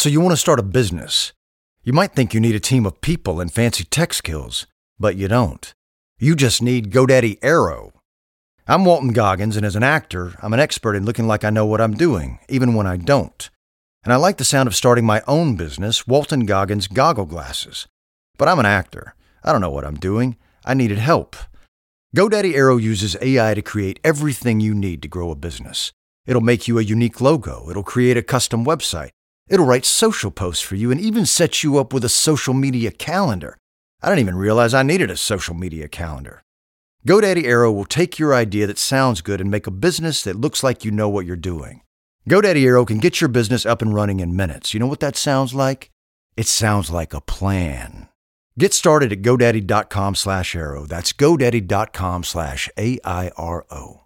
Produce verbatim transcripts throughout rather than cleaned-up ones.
So you want to start a business. You might think you need a team of people and fancy tech skills, but you don't. You just need GoDaddy Aero. I'm Walton Goggins, and as an actor, I'm an expert in looking like I know what I'm doing, even when I don't. And I like the sound of starting my own business, Walton Goggins Goggle Glasses. But I'm an actor. I don't know what I'm doing. I needed help. GoDaddy Aero uses A I to create everything you need to grow a business. It'll make you a unique logo. It'll create a custom website. It'll write social posts for you and even set you up with a social media calendar. I didn't even realize I needed a social media calendar. GoDaddy Aero will take your idea that sounds good and make a business that looks like you know what you're doing. GoDaddy Aero can get your business up and running in minutes. You know what that sounds like? It sounds like a plan. Get started at GoDaddy.com slash Aero. That's GoDaddy.com slash A I R O.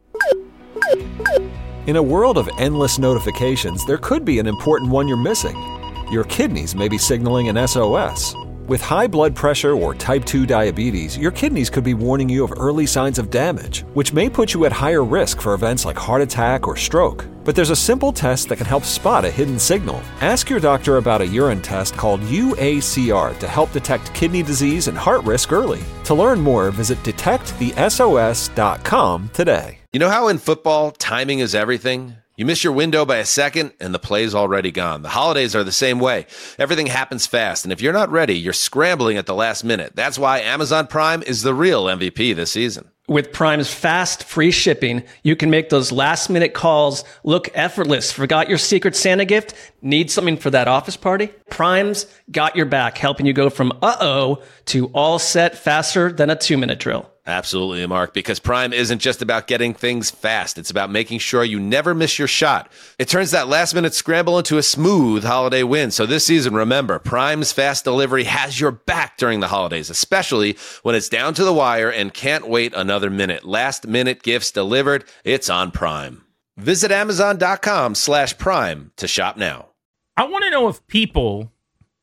In a world of endless notifications, there could be an important one you're missing. Your kidneys may be signaling an S O S. With high blood pressure or type two diabetes, your kidneys could be warning you of early signs of damage, which may put you at higher risk for events like heart attack or stroke. But there's a simple test that can help spot a hidden signal. Ask your doctor about a urine test called U A C R to help detect kidney disease and heart risk early. To learn more, visit detect the S O S dot com today. You know how in football, timing is everything? You miss your window by a second, and the play's already gone. The holidays are the same way. Everything happens fast, and if you're not ready, you're scrambling at the last minute. That's why Amazon Prime is the real M V P this season. With Prime's fast, free shipping, you can make those last-minute calls look effortless. Forgot your Secret Santa gift? Need something for that office party? Prime's got your back, helping you go from uh-oh to all set faster than a two-minute drill. Absolutely, Mark, because Prime isn't just about getting things fast. It's about making sure you never miss your shot. It turns that last-minute scramble into a smooth holiday win. So this season, remember, Prime's fast delivery has your back during the holidays, especially when it's down to the wire and can't wait another minute. Last-minute gifts delivered, it's on Prime. Visit Amazon.com slash Prime to shop now. I want to know if people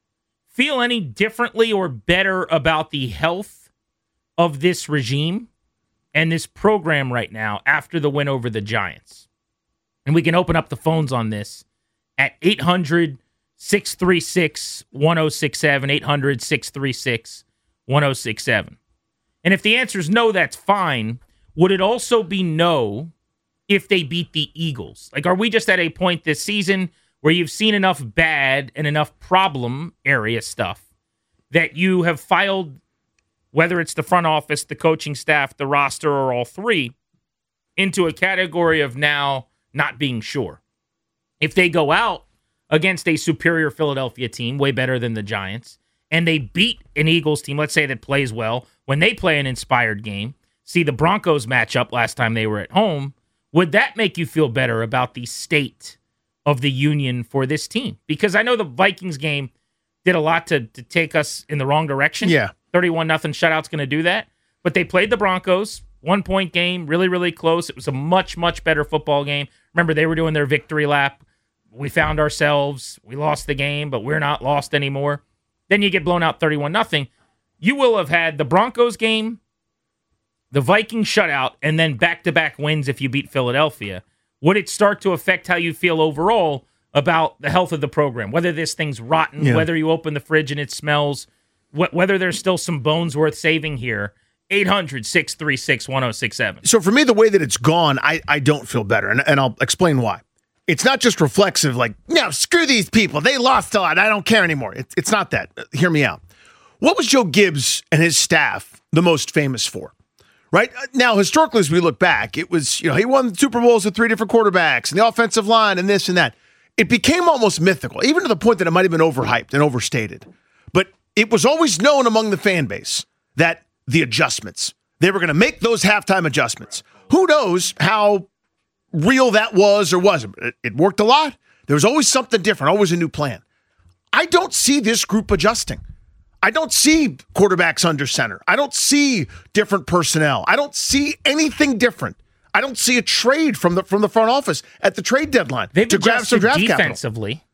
feel any differently or better about the health of this regime and this program right now after the win over the Giants. And we can open up the phones on this at eight hundred, six three six, one oh six seven, eight hundred, six three six, one oh six seven. And if the answer is no, that's fine. Would it also be no if they beat the Eagles? Like, are we just at a point this season where you've seen enough bad and enough problem area stuff that you have filed, whether it's the front office, the coaching staff, the roster, or all three, into a category of now not being sure? If they go out against a superior Philadelphia team, way better than the Giants, and they beat an Eagles team, let's say that plays well, when they play an inspired game, see the Broncos match up last time they were at home, would that make you feel better about the state of the union for this team? Because I know the Vikings game did a lot to, to take us in the wrong direction. Yeah. thirty-one nothing shutout's going to do that. But they played the Broncos, one-point game, really, really close. It was a much, much better football game. Remember, they were doing their victory lap. We found ourselves. We lost the game, but we're not lost anymore. Then you get blown out thirty-one nothing. You will have had the Broncos game, the Vikings shutout, and then back-to-back wins if you beat Philadelphia. Would it start to affect how you feel overall about the health of the program? Whether this thing's rotten, yeah. whether you open the fridge and it smells, wh- whether there's still some bones worth saving here. eight hundred, six three six, one oh six seven. So for me, the way that it's gone, I, I don't feel better, and, and I'll explain why. It's not just reflexive, like, no, screw these people. They lost a lot. I don't care anymore. It, it's not that. Hear me out. What was Joe Gibbs and his staff the most famous for? Right? Now, historically, as we look back, it was, you know, he won Super Bowls with three different quarterbacks and the offensive line and this and that. It became almost mythical, even to the point that it might have been overhyped and overstated. But it was always known among the fan base that the adjustments, they were going to make those halftime adjustments. Who knows how real that was or wasn't? It, it worked a lot. There was always something different, always a new plan. I don't see this group adjusting. I don't see quarterbacks under center. I don't see different personnel. I don't see anything different. I don't see a trade from the from the front office at the trade deadline They've to grab some draft defensively. capital.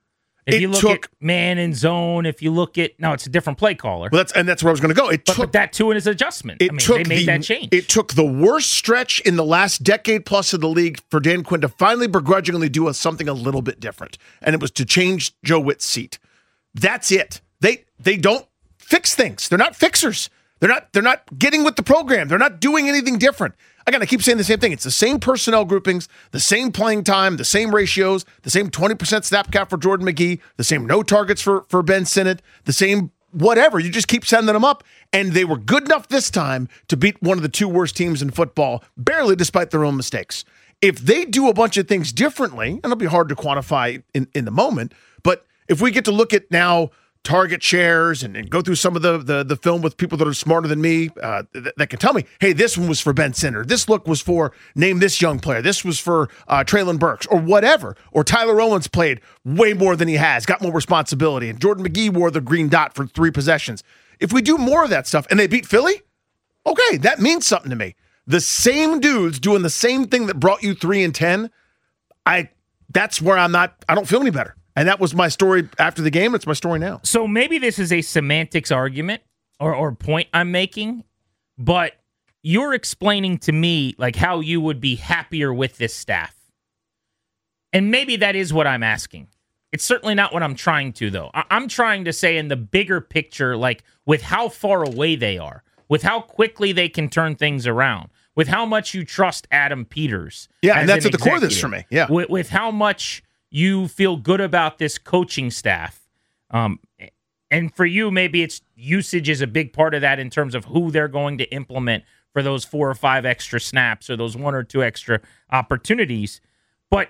If it you look took, at man and zone, if you look at no, it's a different play caller. Well, that's and that's where I was going to go. It but, took but that too in his adjustment. It I mean, took they made the, that change. It took the worst stretch in the last decade plus of the league for Dan Quinn to finally begrudgingly do a, something a little bit different, and it was to change Joe Witt's seat. That's it. They they don't fix things. They're not fixers. They're not they're not getting with the program. They're not doing anything different. Again, I keep saying the same thing. It's the same personnel groupings, the same playing time, the same ratios, the same twenty percent snap count for Jordan McGee, the same no targets for, for Ben Sinnott, the same whatever. You just keep sending them up. And they were good enough this time to beat one of the two worst teams in football, barely despite their own mistakes. If they do a bunch of things differently, and it'll be hard to quantify in, in the moment, but if we get to look at now target shares and, and go through some of the, the the film with people that are smarter than me uh, th- that can tell me, hey, this one was for Ben Sinnott. This look was for name this young player. This was for uh, Traylon Burks or whatever. Or Tyler Owens played way more than he has, got more responsibility. And Jordan McGee wore the green dot for three possessions. If we do more of that stuff and they beat Philly, okay, that means something to me. The same dudes doing the same thing that brought you three and ten, I that's where I'm not, I don't feel any better. And that was my story after the game. It's my story now. So maybe this is a semantics argument or, or point I'm making, but you're explaining to me like how you would be happier with this staff. And maybe that is what I'm asking. It's certainly not what I'm trying to, though. I- I'm trying to say in the bigger picture, like with how far away they are, with how quickly they can turn things around, with how much you trust Adam Peters. Yeah, and that's an at the core of this executive, for me. Yeah. With, with how much you feel good about this coaching staff. Um, and for you, maybe it's usage is a big part of that in terms of who they're going to implement for those four or five extra snaps or those one or two extra opportunities. But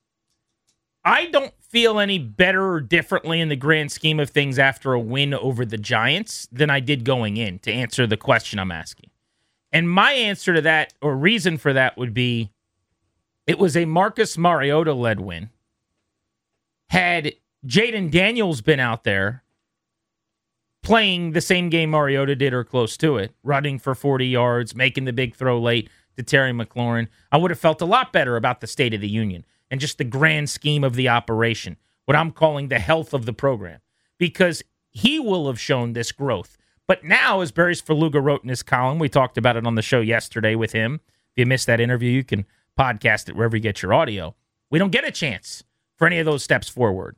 I don't feel any better or differently in the grand scheme of things after a win over the Giants than I did going in, to answer the question I'm asking. And my answer to that, or reason for that, would be it was a Marcus Mariota-led win. Had Jaden Daniels been out there playing the same game Mariota did or close to it, running for forty yards, making the big throw late to Terry McLaurin, I would have felt a lot better about the state of the union and just the grand scheme of the operation, what I'm calling the health of the program, because he will have shown this growth. But now, as Barry Svrluga wrote in his column, we talked about it on the show yesterday with him. If you missed that interview, you can podcast it wherever you get your audio. We don't get a chance for any of those steps forward.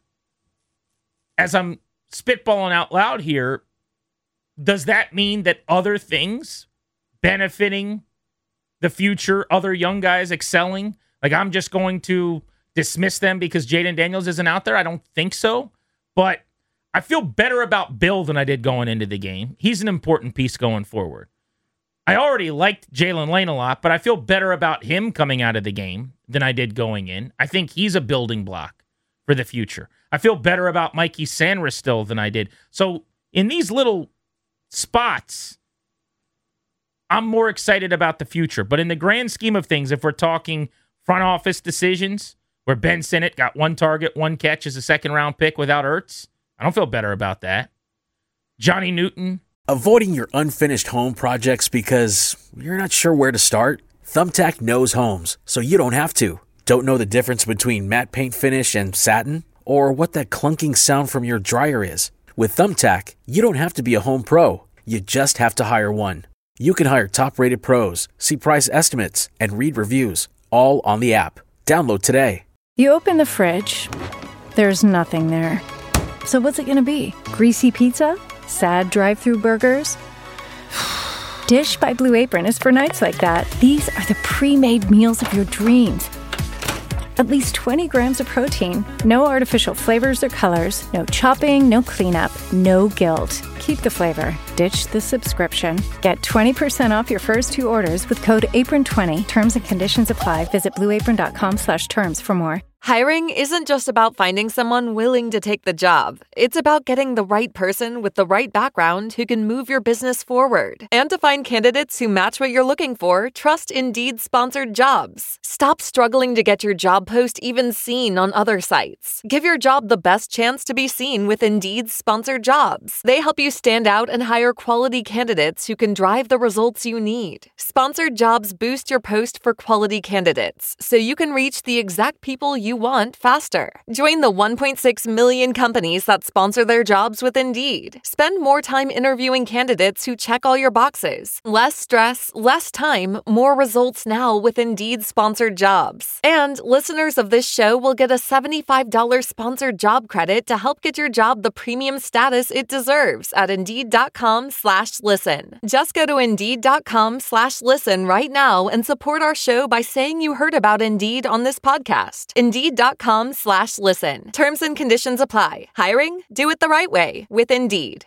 As I'm spitballing out loud here, does that mean that other things benefiting the future, other young guys excelling, like I'm just going to dismiss them because Jaden Daniels isn't out there? I don't think so. But I feel better about Bill than I did going into the game. He's an important piece going forward. I already liked Jalen Lane a lot, but I feel better about him coming out of the game than I did going in. I think he's a building block for the future. I feel better about Mikey Sanders still than I did. So in these little spots, I'm more excited about the future. But in the grand scheme of things, if we're talking front office decisions, where Ben Sinnott got one target, one catch as a second-round pick without Ertz, I don't feel better about that. Johnny Newton. Avoiding your unfinished home projects because you're not sure where to start? Thumbtack knows homes, so you don't have to. Don't know the difference between matte paint finish and satin? Or what that clunking sound from your dryer is? With Thumbtack, you don't have to be a home pro. You just have to hire one. You can hire top-rated pros, see price estimates, and read reviews, all on the app. Download today. You open the fridge. There's nothing there. So what's it going to be? Greasy pizza? Sad drive-thru burgers? Dish by Blue Apron is for nights like that. These are the pre-made meals of your dreams. At least twenty grams of protein, no artificial flavors or colors, no chopping, no cleanup, no guilt. Keep the flavor. Ditch the subscription. Get twenty percent off your first two orders with code apron twenty. Terms and conditions apply. Visit blueapron.com slash terms for more. Hiring isn't just about finding someone willing to take the job. It's about getting the right person with the right background who can move your business forward. And to find candidates who match what you're looking for, trust Indeed sponsored jobs. Stop struggling to get your job post even seen on other sites. Give your job the best chance to be seen with Indeed's sponsored jobs. They help you stand out and hire quality candidates who can drive the results you need. Sponsored jobs boost your post for quality candidates, so you can reach the exact people you want faster. Join the one point six million companies that sponsor their jobs with Indeed. Spend more time interviewing candidates who check all your boxes. Less stress, less time, more results now with Indeed sponsored jobs. And listeners of this show will get a seventy-five dollars sponsored job credit to help get your job the premium status it deserves at Indeed.com slash listen. Just go to Indeed.com slash listen right now and support our show by saying you heard about Indeed on this podcast. Indeed.com slash listen. Terms and conditions apply. Hiring? Do it the right way with Indeed.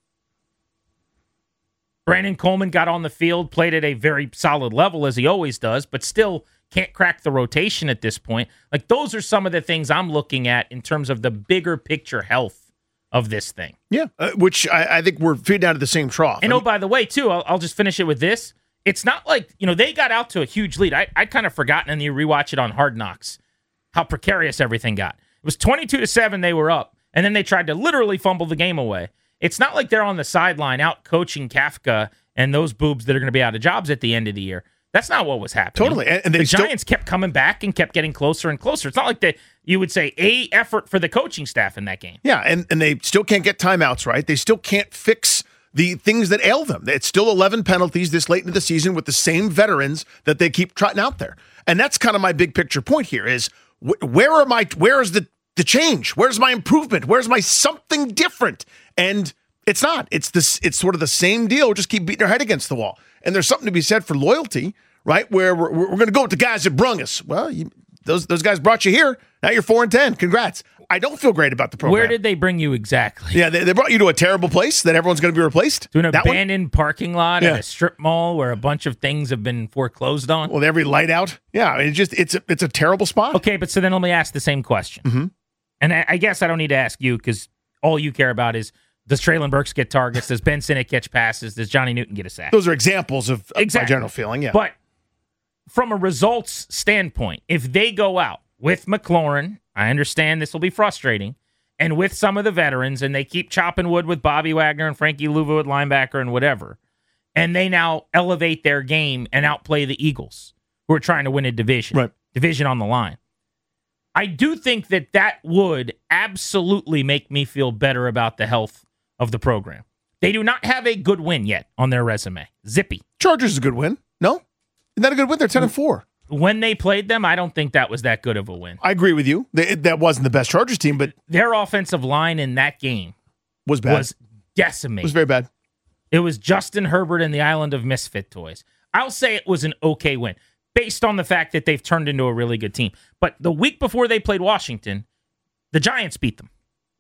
Brandon Coleman got on the field, played at a very solid level as he always does, but still can't crack the rotation at this point. Like, those are some of the things I'm looking at in terms of the bigger picture health of this thing. Yeah, uh, which I, I think we're feeding out of the same trough. And I oh, mean, by the way, too, I'll, I'll just finish it with this. It's not like, you know, they got out to a huge lead. I, I'd kind of forgotten, and you rewatch it on Hard Knocks, how precarious everything got. It was twenty-two to seven they were up, and then they tried to literally fumble the game away. It's not like they're on the sideline out coaching Kafka and those boobs that are going to be out of jobs at the end of the year. That's not what was happening. Totally. And, and they the still- Giants kept coming back and kept getting closer and closer. It's not like they, you would say a effort for the coaching staff in that game. Yeah, and, and they still can't get timeouts right. They still can't fix the things that ail them. It's still eleven penalties this late into the season with the same veterans that they keep trotting out there. And that's kind of my big picture point here is wh- where are my, where is the, the change? Where's my improvement? Where's my something different? And it's not. It's this. It's sort of the same deal. Just keep beating our head against the wall. And there's something to be said for loyalty, right? Where we're, we're going to go with the guys that brung us. Well, you, those those guys brought you here. Now you're four and ten. Congrats. I don't feel great about the program. Where did they bring you exactly? Yeah, they, they brought you to a terrible place that everyone's going to be replaced. To an That one? abandoned parking lot Yeah. at a strip mall where a bunch of things have been foreclosed on. With every light out. Yeah, it's just it's a, it's a terrible spot. Okay, but so then let me ask the same question. Mm-hmm. And I, I guess I don't need to ask you because all you care about is, does Traylon Burks get targets? Does Ben Sinnott catch passes? Does Johnny Newton get a sack? Those are examples of, of Exactly. my general feeling. Yeah, But from a results standpoint, if they go out with McLaurin, I understand this will be frustrating, and with some of the veterans, and they keep chopping wood with Bobby Wagner and Frankie Louvu at linebacker and whatever, and they now elevate their game and outplay the Eagles, who are trying to win a division, Right. division on the line. I do think that that would absolutely make me feel better about the health of the program. They do not have a good win yet on their resume. Zippy. Chargers is a good win. No, isn't that a good win? They're ten and four. When they played them, I don't think that was that good of a win. I agree with you. They, that wasn't the best Chargers team, but Their offensive line in that game was bad. was decimated. It was very bad. It was Justin Herbert and the Island of Misfit Toys. I'll say it was an okay win based on the fact that they've turned into a really good team. But the week before they played Washington, the Giants beat them.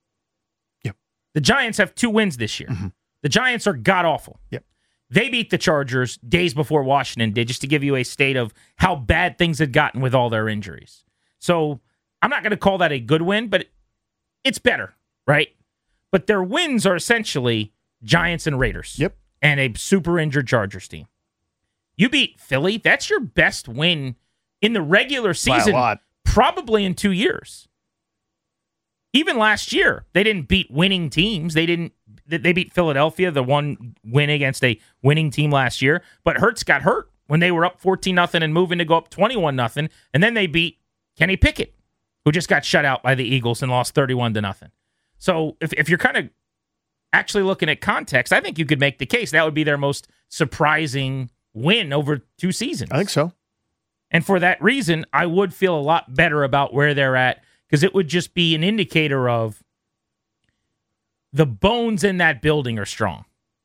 Yep. The Giants have two wins this year. Mm-hmm. The Giants are god-awful. Yep. They beat the Chargers days before Washington did, just to give you a state of how bad things had gotten with all their injuries. So I'm not going to call that a good win, but it's better, right? But their wins are essentially Giants and Raiders. Yep. And a super injured Chargers team. You beat Philly. That's your best win in the regular season, By a lot. probably in two years. Even last year, they didn't beat winning teams. They didn't. They beat Philadelphia, the one win against a winning team last year. But Hurts got hurt when they were up fourteen nothing and moving to go up twenty-one nothing. And then they beat Kenny Pickett, who just got shut out by the Eagles and lost thirty-one to nothing. So if, if you're kind of actually looking at context, I think you could make the case that would be their most surprising win over two seasons. I think so. And for that reason, I would feel a lot better about where they're at, because it would just be an indicator of the bones in that building are strong.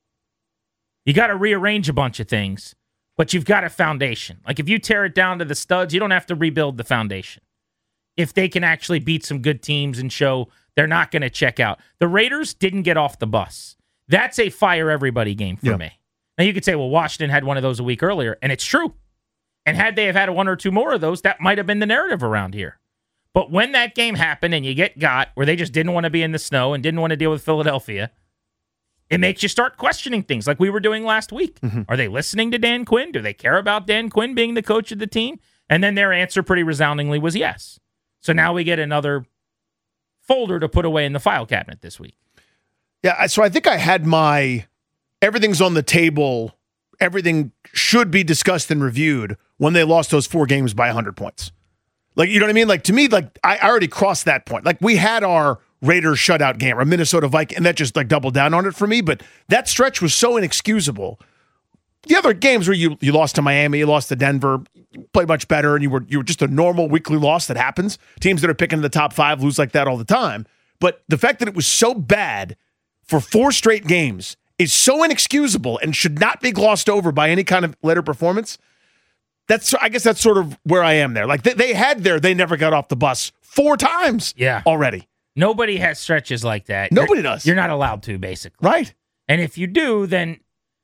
You got to rearrange a bunch of things, but you've got a foundation. Like if you tear it down to the studs, you don't have to rebuild the foundation. If they can actually beat some good teams and show they're not going to check out. The Raiders didn't get off the bus. That's a fire everybody game for yeah. me. Now you could say, well, Washington had one of those a week earlier, and it's true. And had they have had one or two more of those, that might have been the narrative around here. But when that game happened and you get got, where they just didn't want to be in the snow and didn't want to deal with Philadelphia, it makes you start questioning things like we were doing last week. Mm-hmm. Are they listening to Dan Quinn? Do they care about Dan Quinn being the coach of the team? And then their answer pretty resoundingly was yes. So now we get another folder to put away in the file cabinet this week. Yeah, so I think I had my everything's on the table, everything should be discussed and reviewed when they lost those four games by one hundred points. Like, you know what I mean? Like, to me, like, I already crossed that point. Like, we had our Raiders shutout game, or Minnesota Vikings, and that just, like, doubled down on it for me. But that stretch was so inexcusable. The other games where you you lost to Miami, you lost to Denver, you played much better, and you were you were just a normal weekly loss that happens. Teams that are picking in the top five lose like that all the time. But the fact that it was so bad for four straight games is so inexcusable and should not be glossed over by any kind of later performance. That's I guess that's sort of where I am there. Like they, they had their they never got off the bus four times yeah. already. Nobody has stretches like that. Nobody you're, does. You're not allowed to, basically. Right. And if you do, then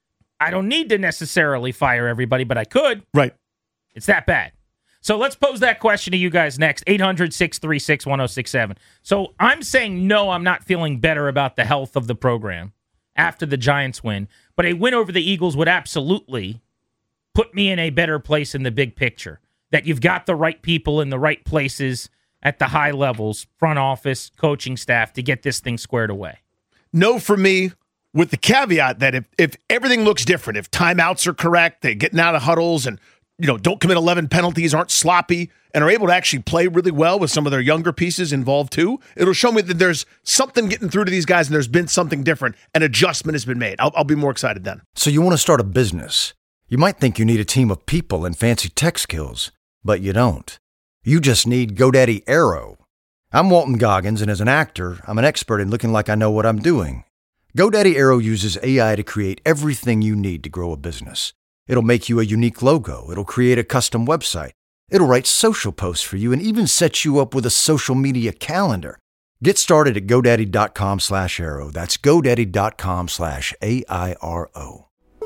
I don't need to necessarily fire everybody, but I could. Right. It's that bad. So let's pose that question to you guys next. eight hundred, six three six, one oh six seven. So I'm saying no, I'm not feeling better about the health of the program after the Giants win, but a win over the Eagles would absolutely put me in a better place in the big picture, that you've got the right people in the right places at the high levels, front office, coaching staff, to get this thing squared away. No for me, with the caveat that if, if everything looks different, if timeouts are correct, they're getting out of huddles and, you know, don't commit eleven penalties, aren't sloppy, and are able to actually play really well with some of their younger pieces involved too, it'll show me that there's something getting through to these guys and there's been something different. An adjustment has been made. I'll, I'll be more excited then. So you want to start a business. You might think you need a team of people and fancy tech skills, but you don't. You just need GoDaddy Aero. I'm Walton Goggins, and as an actor, I'm an expert in looking like I know what I'm doing. GoDaddy Aero uses A I to create everything you need to grow a business. It'll make you a unique logo. It'll create a custom website. It'll write social posts for you and even set you up with a social media calendar. Get started at GoDaddy.com slash Aero. That's GoDaddy.com slash A I R O.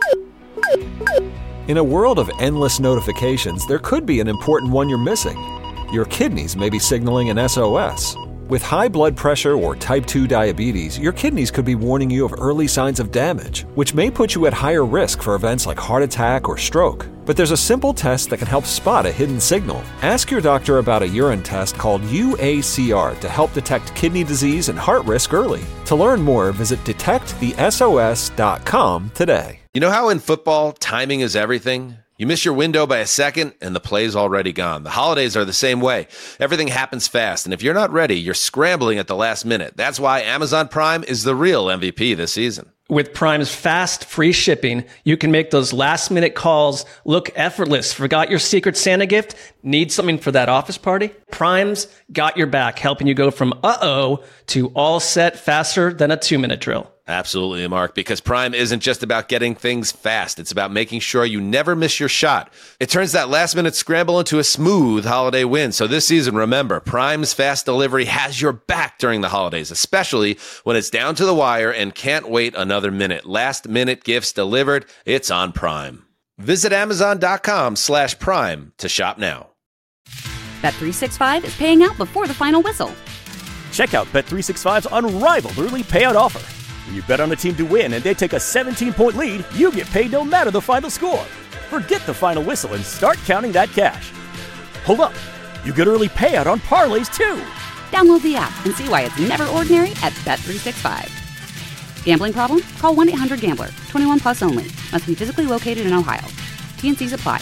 In a world of endless notifications, there could be an important one you're missing. Your kidneys may be signaling an S O S. With high blood pressure or type two diabetes, your kidneys could be warning you of early signs of damage, which may put you at higher risk for events like heart attack or stroke. But there's a simple test that can help spot a hidden signal. Ask your doctor about a urine test called U A C R to help detect kidney disease and heart risk early. To learn more, visit detect the S O S dot com today. You know how in football, timing is everything? You miss your window by a second, and the play's already gone. The holidays are the same way. Everything happens fast, and if you're not ready, you're scrambling at the last minute. That's why Amazon Prime is the real M V P this season. With Prime's fast, free shipping, you can make those last-minute calls look effortless. Forgot your Secret Santa gift? Need something for that office party? Prime's got your back, helping you go from uh-oh to all set faster than a two-minute drill. Absolutely, Mark, because Prime isn't just about getting things fast. It's about making sure you never miss your shot. It turns that last-minute scramble into a smooth holiday win. So this season, remember, Prime's fast delivery has your back during the holidays, especially when it's down to the wire and can't wait another minute. Last-minute gifts delivered. It's on Prime. Visit Amazon.com slash Prime to shop now. Bet three sixty-five is paying out before the final whistle. Check out Bet three sixty-five's unrivaled early payout offer. When you bet on a team to win and they take a seventeen-point lead, you get paid no matter the final score. Forget the final whistle and start counting that cash. Hold up. You get early payout on parlays, too. Download the app and see why it's never ordinary at Bet three sixty-five. Gambling problem? Call one eight hundred gambler. twenty-one plus only. Must be physically located in Ohio. T and C's apply.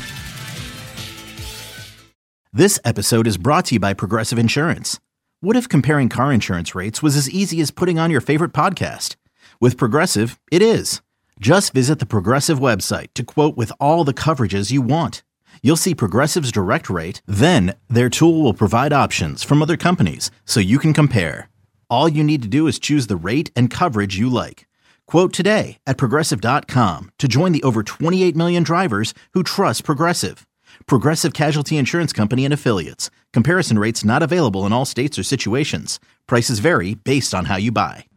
This episode is brought to you by Progressive Insurance. What if comparing car insurance rates was as easy as putting on your favorite podcast? With Progressive, it is. Just visit the Progressive website to quote with all the coverages you want. You'll see Progressive's direct rate, then their tool will provide options from other companies so you can compare. All you need to do is choose the rate and coverage you like. Quote today at Progressive dot com to join the over twenty-eight million drivers who trust Progressive. Progressive Casualty Insurance Company and Affiliates. Comparison rates not available in all states or situations. Prices vary based on how you buy.